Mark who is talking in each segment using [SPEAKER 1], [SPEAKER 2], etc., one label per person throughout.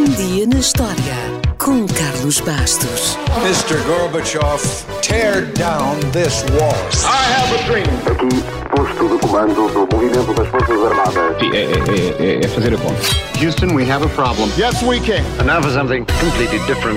[SPEAKER 1] Um dia na história com Carlos Bastos.
[SPEAKER 2] Mr. Gorbachev, tear down this wall.
[SPEAKER 3] I have a dream.
[SPEAKER 4] Aqui, posto de comando do movimento das Forças Armadas.
[SPEAKER 5] É fazer a conta.
[SPEAKER 4] Houston, we have a problem.
[SPEAKER 3] Yes, we can.
[SPEAKER 4] And now for something completely different.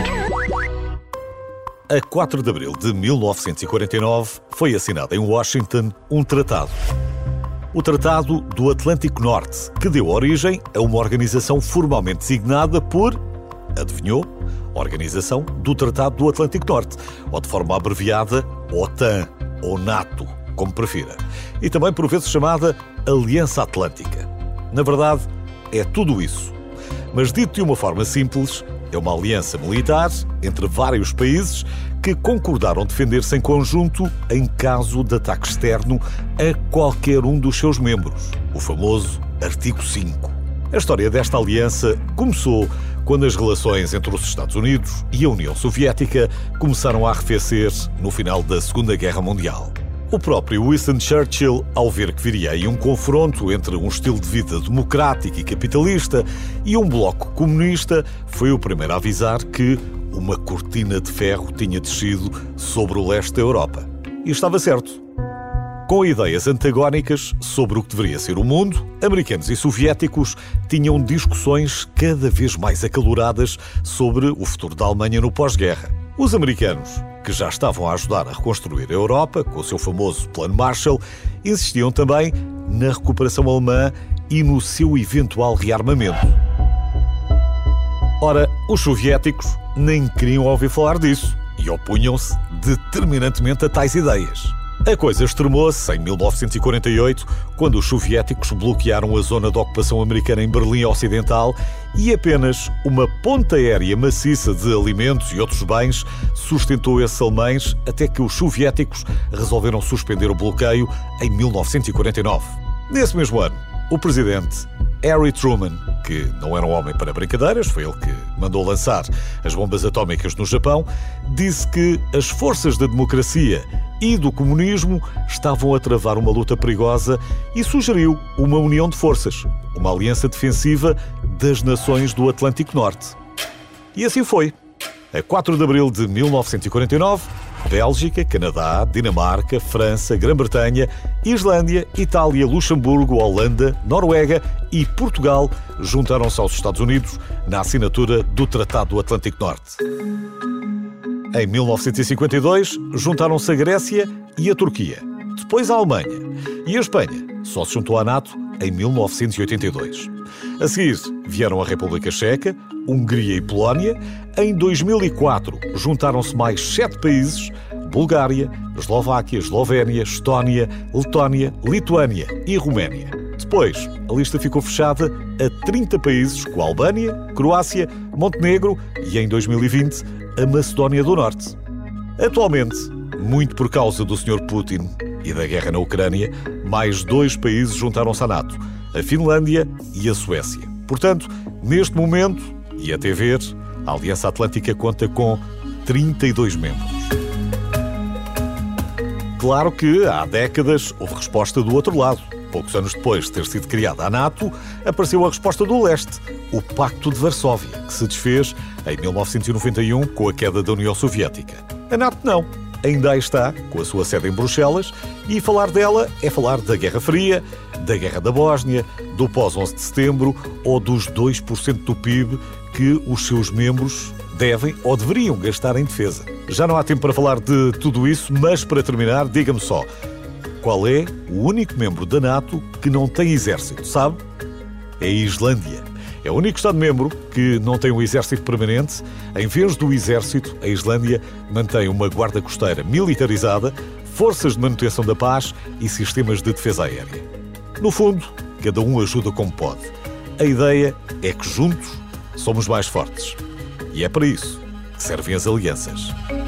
[SPEAKER 6] A 4 de abril de 1949 foi assinado em Washington um tratado. O Tratado do Atlântico Norte, que deu origem a uma organização formalmente designada por, adivinhou, Organização do Tratado do Atlântico Norte, ou de forma abreviada OTAN, ou NATO, como prefira, e também por vezes chamada Aliança Atlântica. Na verdade, é tudo isso. Mas dito de uma forma simples, é uma aliança militar entre vários países que concordaram defender-se em conjunto em caso de ataque externo a qualquer um dos seus membros, o famoso Artigo 5. A história desta aliança começou quando as relações entre os Estados Unidos e a União Soviética começaram a arrefecer no final da Segunda Guerra Mundial. O próprio Winston Churchill, ao ver que viria aí um confronto entre um estilo de vida democrático e capitalista e um bloco comunista, foi o primeiro a avisar que uma cortina de ferro tinha descido sobre o leste da Europa. E estava certo. Com ideias antagónicas sobre o que deveria ser o mundo, americanos e soviéticos tinham discussões cada vez mais acaloradas sobre o futuro da Alemanha no pós-guerra. Os americanos, que já estavam a ajudar a reconstruir a Europa com o seu famoso Plano Marshall, insistiam também na recuperação alemã e no seu eventual rearmamento. Ora, os soviéticos nem queriam ouvir falar disso e opunham-se determinantemente a tais ideias. A coisa extremou-se em 1948, quando os soviéticos bloquearam a zona de ocupação americana em Berlim Ocidental e apenas uma ponte aérea maciça de alimentos e outros bens sustentou esses alemães até que os soviéticos resolveram suspender o bloqueio em 1949. Nesse mesmo ano, o presidente Harry Truman, que não era um homem para brincadeiras, foi ele que mandou lançar as bombas atómicas no Japão, disse que as forças da democracia e do comunismo estavam a travar uma luta perigosa e sugeriu uma união de forças, uma aliança defensiva das nações do Atlântico Norte. E assim foi. A 4 de abril de 1949, Bélgica, Canadá, Dinamarca, França, Grã-Bretanha, Islândia, Itália, Luxemburgo, Holanda, Noruega e Portugal juntaram-se aos Estados Unidos na assinatura do Tratado do Atlântico Norte. Em 1952, juntaram-se a Grécia e a Turquia, depois a Alemanha, e a Espanha só se juntou à NATO em 1982. A seguir vieram a República Checa, Hungria e Polónia. Em 2004 juntaram-se mais 7 países: Bulgária, Eslováquia, Eslovénia, Estónia, Letónia, Lituânia e Roménia. Depois, a lista ficou fechada a 30 países, com a Albânia, Croácia, Montenegro e, em 2020, a Macedónia do Norte. Atualmente, muito por causa do Sr. Putin e da guerra na Ucrânia, mais 2 países juntaram-se à NATO: a Finlândia e a Suécia. Portanto, neste momento, e até ver, a Aliança Atlântica conta com 32 membros. Claro que há décadas houve resposta do outro lado. Poucos anos depois de ter sido criada a NATO, apareceu a resposta do leste, o Pacto de Varsóvia, que se desfez em 1991 com a queda da União Soviética. A NATO não. Ainda aí está, com a sua sede em Bruxelas, e falar dela é falar da Guerra Fria, da Guerra da Bósnia, do pós-11 de setembro ou dos 2% do PIB que os seus membros devem ou deveriam gastar em defesa. Já não há tempo para falar de tudo isso, mas para terminar, diga-me só, qual é o único membro da NATO que não tem exército, sabe? É a Islândia. É o único Estado-membro que não tem um exército permanente. Em vez do exército, a Islândia mantém uma guarda costeira militarizada, forças de manutenção da paz e sistemas de defesa aérea. No fundo, cada um ajuda como pode. A ideia é que juntos somos mais fortes. E é para isso que servem as alianças.